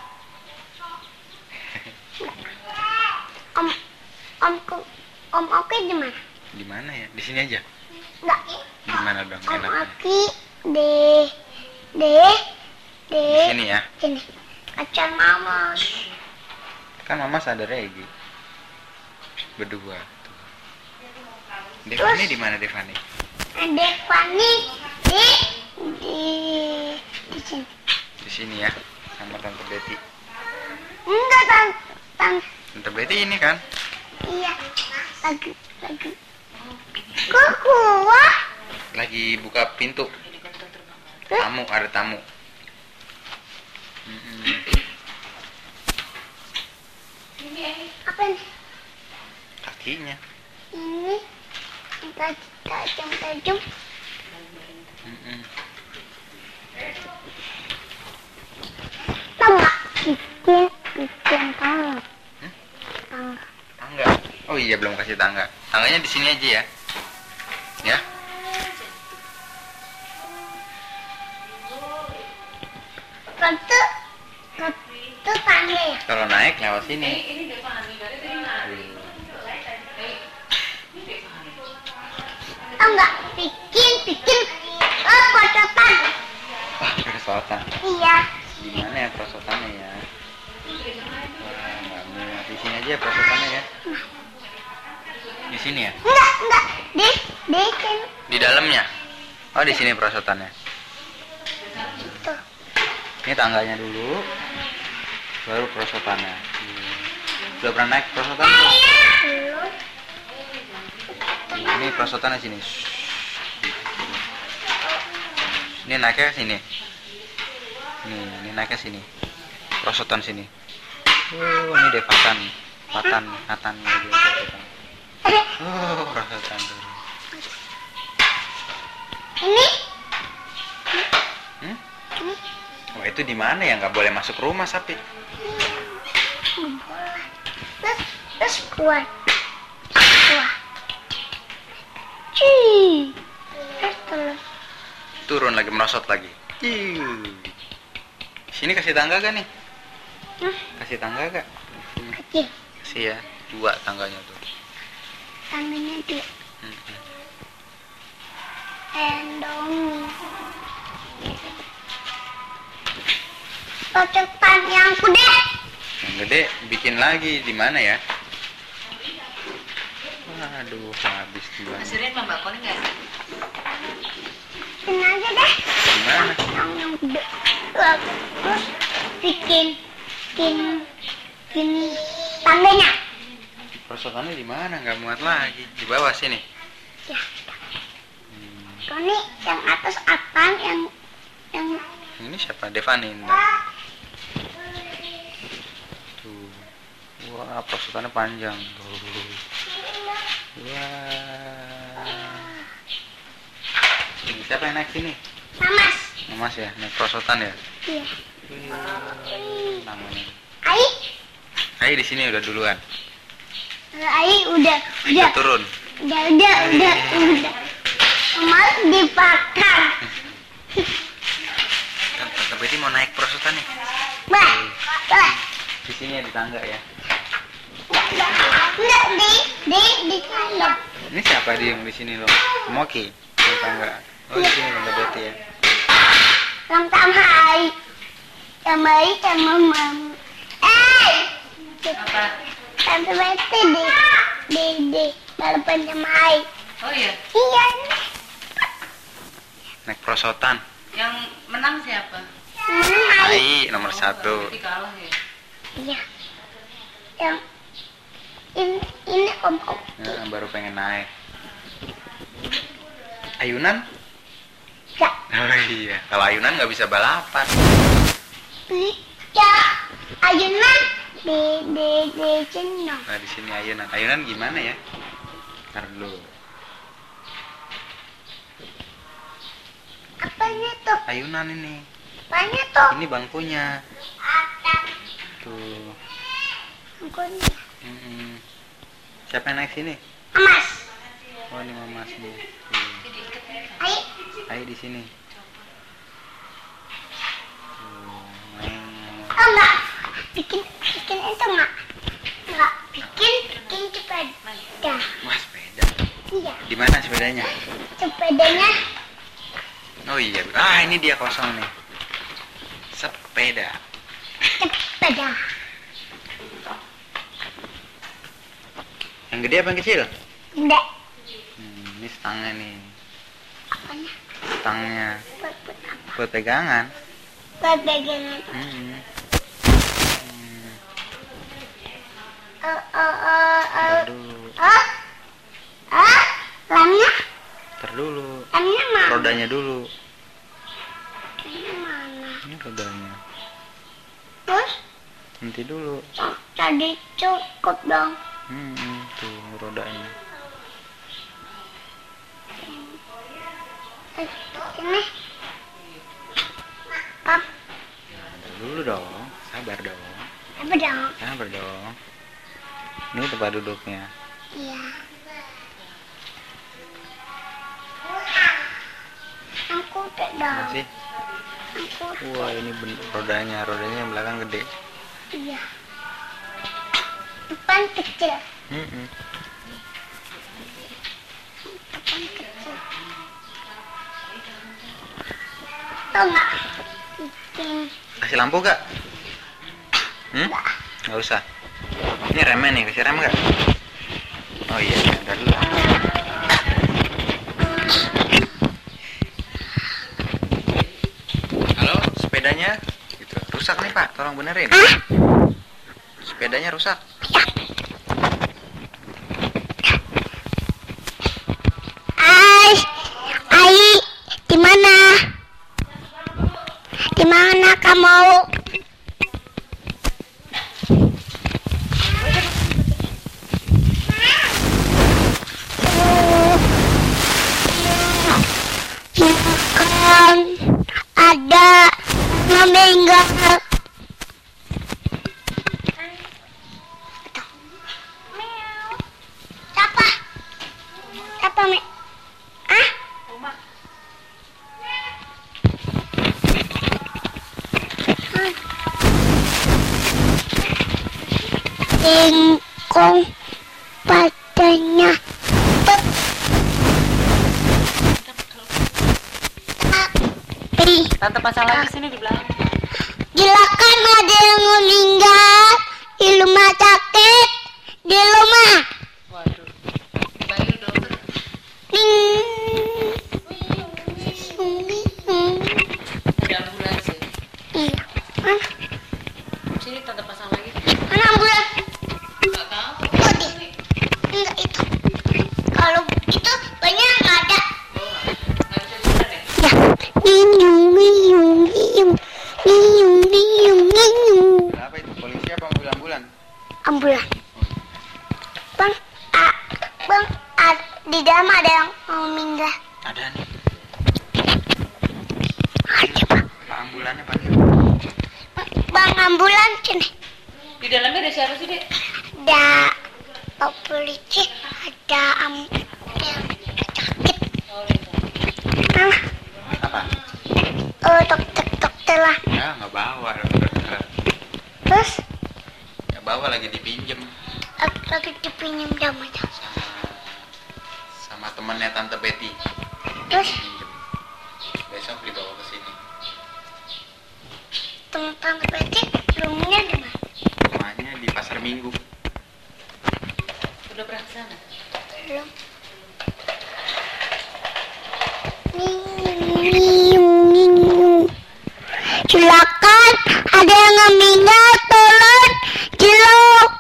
Om Om Om Oki di mana? Di mana ya? Di sini aja. Enggak. Di mana dong Om enaknya? Oki di di di Di sini ya. sini. Kacan Mamos. Kan Mama sadar Egi. Berdua. Tuh. Devani di mana Devani? Ada Fani di di di sini. Di sini ya. Sama Tante Betty. Enggak tan tan Tante Betty ini kan? iya lagi lagi. Kok kuah? Lagi buka pintu. Tamu, ada tamu. Mm-mm. Apa ini? Kakinya. Ini tajam tajam. Mm-mm. Tangga bikin bikin tangga. Hmm? Tangga. Tangga. Oh iya belum kasih tangga. Tangganya di sini aja ya. Ya. Itu itu tangga ya. Kalau naik lewat sini. Ini Devani dari tadi nari. Ini Devani. Tangga bikin bikin oh kocotan. Wah, kesotan. Iya. Gimana ya perosotannya ya? Ini Devani. Oh, di sini perosotannya. Tuh. Ini tangganya dulu, baru perosotannya. Hmm. Udah pernah naik perosotan? Belum. Ini perosotannya sini. Ini naiknya sini. Nih, ini naiknya sini. Perosotan sini. Oh, ini deh patan, patan, patan lagi perosotan. Oh, perosotan dulu. Ini. Hmm? Oh, itu di mana ya? Nggak boleh masuk rumah sapi. Terus, terus kuat. Kuat. Cih. Terus terus. Turun lagi, merosot lagi. Ih. Sini kasih tangga gak nih? Hah? Kasih tangga gak? Sini. Kecil. Kasih ya, dua tangganya tuh. Tangannya dia. Hmm. Endong. Kocokan yang gede. Yang gede bikin lagi di mana ya? Waduh, habis di mana? Hasilnya Mbak Koni nggak? Ini aja deh. Di mana? Yang yang gede. Terus bikin bikin bikin tangganya. Perosotannya di mana? Nggak muat lagi. Di bawah sini. Ya. Ini yang atas apa? Yang yang Ini siapa? Devani. Ntar. Tuh. Wah, perosotannya panjang. Tuh. Wah. Ini siapa yang naik sini? Mamas. Mas ya, naik perosotan ya? Iya. Wih, namanya. Ai, Ayo di sini udah duluan. Ai udah udah Udah turun. udah udah udah udah. Mamas dibakar. Kan berarti mau naik perosotan nih. Bah, bah. Di sini ya di tangga ya. Enggak di di di sana. Ini siapa dia yang di sini loh? Moki. Di tangga. Oh, di sini tangga berarti ya. Làm tam hai. Sama ấy sama mam. Eh. Apa? Tante Betty di di di depan sama Ai. Oh iya, Iya. Naik perosotan. yang menang siapa? Sama Ai. Ai nomor satu. Berarti kalah ya. Iya. Yang ini ini om om. Nah, baru pengen naik. Ayunan? Enggak. Oh iya. Kalau ayunan nggak bisa balapan. Bisa. Ayunan di di di sini. Nah di sini ayunan. Ayunan gimana ya? Ntar dulu. Apanya tuh? Ayunan ini. Apanya tuh? Ini bangkunya. Ada. Tuh. Angkunya. Mm-mm. Siapa yang naik sini? Mas. Oh ini mama sini. Ai. Ayo di sini. Tuh, main. Oh enggak. Bikin bikin itu enggak? Enggak. Bikin bikin sepeda. Wah sepeda. Iya. Di mana sepedanya? Sepedanya Oh iya. Ah ini dia kosong nih. Sepeda. sepeda. Yang gede apa yang kecil? Enggak. Hmm, ini stangnya nih. Apanya? Stangnya Buat buat apa? buat pegangan. Buat pegangan. Hmm. Hmm. Oh oh oh oh. Ntar dulu. Oh. Oh. Lamnya? Ntar dulu. Lamnya mana? Rodanya dulu. Lamnya mana? Ini rodanya. Terus? Nanti dulu. Tadi cukup dong. Hmm, hmm, tuh rodanya. Eh, Ini. Pap. Ntar dulu dong. Sabar dong. Apa dong? Sabar dong. Ini tempat duduknya. Iya. Aku udah dong. Masih. Aku Wah ini ben- rodanya, rodanya yang belakang gede. iya. Depan kecil. Hmm, hmm. Depan kecil. Tuh nggak? Bikin. Kasih lampu gak? Hmm? Gak usah. Ini remnya nih, kasih rem gak? Oh iya, ntar dulu. rusak nih Pak, tolong benerin. Hah? Sepedanya rusak. Ai, Ai, di mana? Di mana kamu? Bukan ada meninggal. Siapa? Siapa, Mi? Ah? Rumah. Singkong badannya tet tapi Tante pasang lagi sini di belakang. silakan ada yang meninggal di rumah sakit di rumah. Waduh. Panggil dokter. Ning. Ada ambulans ya. Iya. Mana? Sini tante pasang lagi. Mana ambulan? Enggak tahu. Oh, di. Enggak itu. Kalau itu banyak nggak ada. Enggak bisa jalan ya. Ya. Nyiung nyiung nyiung nyiung nyiung nyiung. Apa itu? Polisi apa mobil ambulan? Ambulan. Bang, ah, bang, ah, di dalam ada yang mau meninggal. Ada nih. Ada bang. Pak ambulannya panggil. Bang ambulan sini. Di dalamnya ada siapa sih, Dek? Ada Pak polisi, ada am yang sakit. Oh, di sana. Mana? Apa? Oh, dokter dokter lah. Ya nggak bawa dokter. Terus Nggak bawa lagi dipinjem aku lagi dipinjam damanya. sama sama temannya Tante Betty. Terus Pinjem. Besok dibawa ke sini. teman-teman berarti rumahnya di mana? Rumahnya di Pasar Minggu. Udah pernah ke sana? Belum. Nyiung, nyiung. Silakan ada yang meninggal tolong jelok.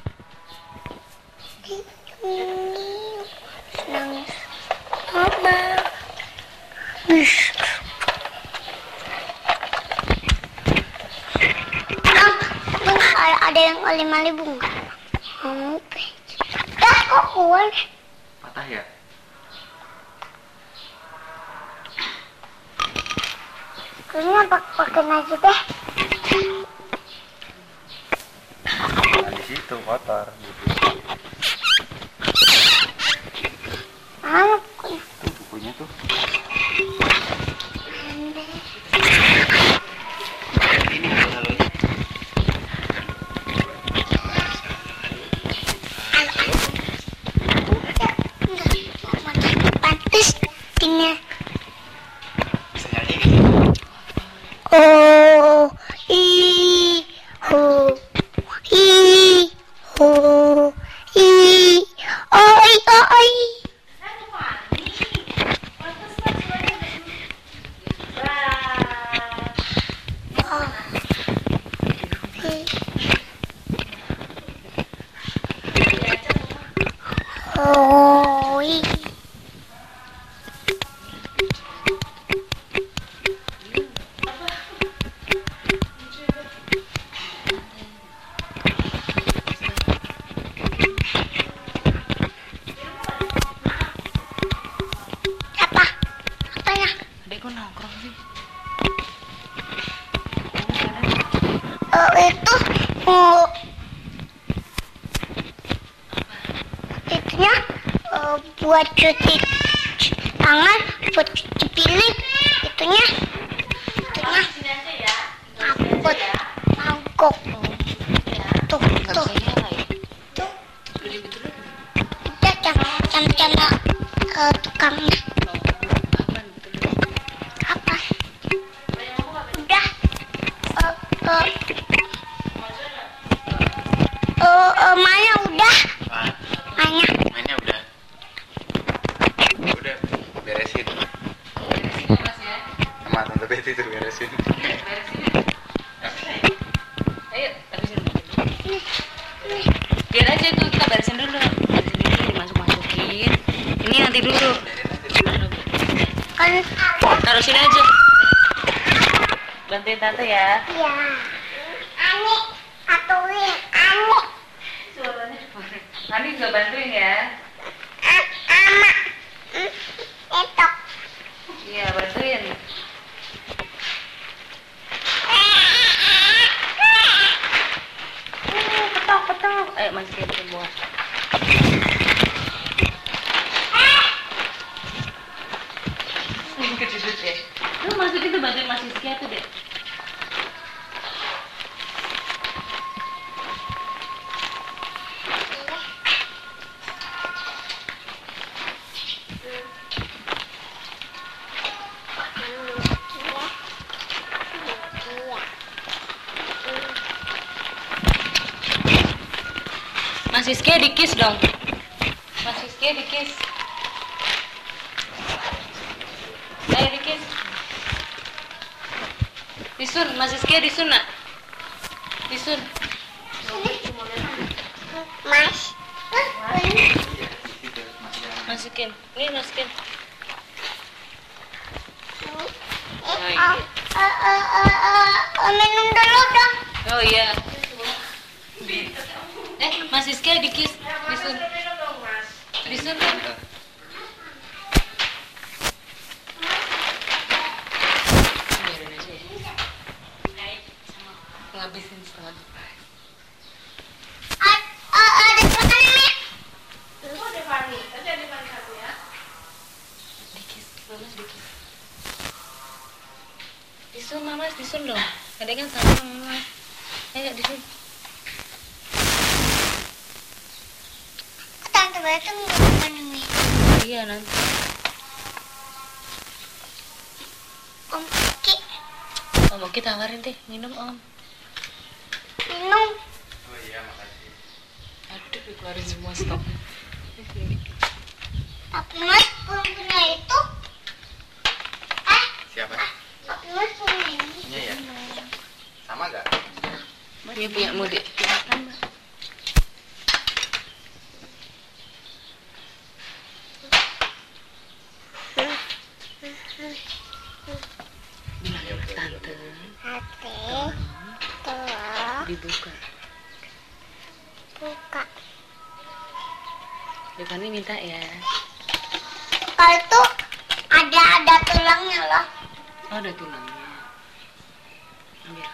Nangis apa? Wis. Bang, bang, ada ada yang lima ribu nggak? Oh, dah kok kuat. Patah ya? Kayaknya pak pakai nasi deh. Nah, di situ kotor gitu. Mana bukunya? Tuh bukunya tuh. Ini halo-halonya. Pantes tinggal. Bisa nyanyi gitu. Oh, i, ho, i, ho, i, oi, oi. Oh, i, oi. Apa? Apanya? Dek, kok nongkrong sih? Oh, itu oh, itunya eh, buat cuci tangan, buat cuci piring. Itunya, itunya ngapot, mangkok. Tuh, Nggak tuh, bisa nyala ya? tuh. Beli betul lagi. Udah jam jam jam ke tukangnya. Apaan betul lagi? Apa? Udah. Eh, eh, eh, eh, Maya udah, Ah, Maya. mainnya udah. Udah beresin. Beresin kelas ya. Sama Tante Betty tuh beresin. Beresin. ganti dulu. Kan Taruh sini aja. Bantuin tante ya. ya. Ani, atuin, Ani. Suaranya. Ani juga bantuin ya. A- Ama. Mm, Itu. Iya, bantuin. Petok, petok. Ayo masukin semua. Kejedut ya. Lu masukin tuh bantuin Mas Rizky tuh deh. Mas Rizky dikis dong. Mas Rizky dikis. Ayo dikis. Disun, Mas Rizky disun nak. Disun. Mas. Masukin. Nih masukin. Eh, oh, eh, eh, eh, eh, minum dulu dong. Oh iya. Eh, Mas Rizky dikis. Disun. Disun kan? Biarin aja ya. Ngabisin setengah. Ah, ah, ada mana nih? Dikis, Mas dikis. Disun, Mas, disun dong. Ada kan sama Mas. Ayo disun. Tante Batu nggak nih. Iya nanti. Om Ki, Om Oki tawarin deh, minum Om. minum. Oh iya, makasih. Aduh, dikeluarin semua stok. Tapi Mas belum punya itu. Eh, Siapa? tapi Mas punya ini. Punya ya? Sama gak? Ini punya mu deh. Bilang Ya, betul, tante Hati, tuh, dibuka. buka. Devani minta ya. Kalau itu ada ada tulangnya loh. Oh, ada tulangnya. Ambil.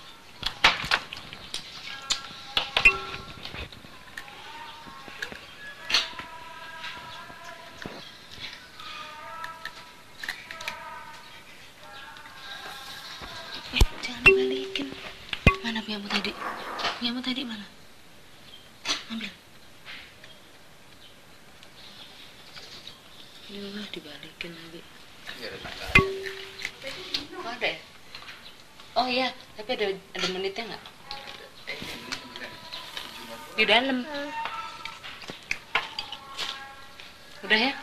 Eh, jangan dibalikin. Mana punyamu tadi? Punyamu tadi mana? Ambil. Yuh, dibalikin lagi. Iya, ada tangga. Oh, ada ya? Oh iya, tapi ada ada menitnya nggak? Eh, ini bukan. Di dalam. Hmm. Udah ya?